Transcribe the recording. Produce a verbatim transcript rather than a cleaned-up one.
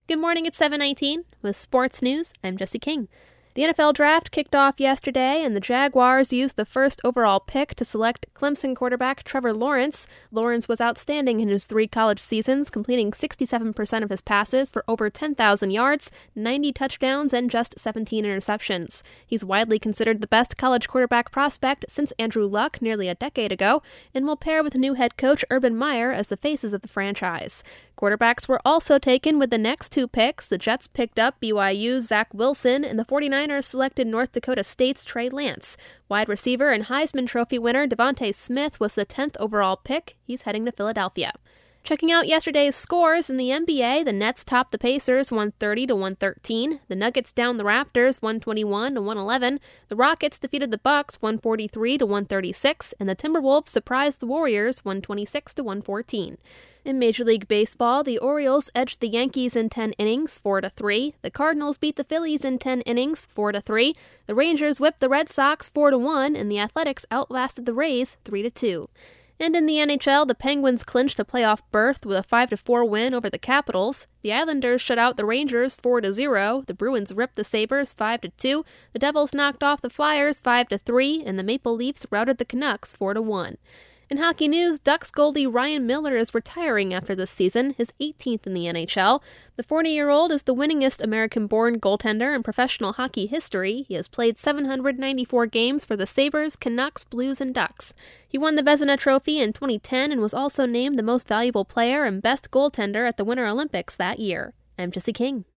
Good morning, it's seven nineteen. With sports news, I'm Jesse King. The N F L draft kicked off yesterday, and the Jaguars used the first overall pick to select Clemson quarterback Trevor Lawrence. Lawrence was outstanding in his three college seasons, completing sixty-seven percent of his passes for over ten thousand yards, ninety touchdowns, and just seventeen interceptions. He's widely considered the best college quarterback prospect since Andrew Luck nearly a decade ago, and will pair with new head coach Urban Meyer as the faces of the franchise. Quarterbacks were also taken with the next two picks. The Jets picked up B Y U's Zach Wilson, and the 49ers selected North Dakota State's Trey Lance. Wide receiver and Heisman Trophy winner Devontae Smith was the tenth overall pick. He's heading to Philadelphia. Checking out yesterday's scores in the N B A, the Nets topped the Pacers one thirty to one thirteen. The Nuggets downed the Raptors one twenty-one to one eleven. The Rockets defeated the Bucks one forty-three to one thirty-six, and the Timberwolves surprised the Warriors one twenty-six to one fourteen. In Major League Baseball, the Orioles edged the Yankees in ten innings, four to three. The Cardinals beat the Phillies in ten innings, four to three. The Rangers whipped the Red Sox four to one, and the Athletics outlasted the Rays three to two. And in the N H L, the Penguins clinched a playoff berth with a five to four win over the Capitals. The Islanders shut out the Rangers four to zero. The Bruins ripped the Sabres five to two. The Devils knocked off the Flyers five to three, and the Maple Leafs routed the Canucks four to one. In hockey news, Ducks goalie Ryan Miller is retiring after this season, his eighteenth in the N H L. The forty-year-old is the winningest American-born goaltender in professional hockey history. He has played seven hundred ninety-four games for the Sabres, Canucks, Blues, and Ducks. He won the Vezina Trophy in twenty ten and was also named the most valuable player and best goaltender at the Winter Olympics that year. I'm Jesse King.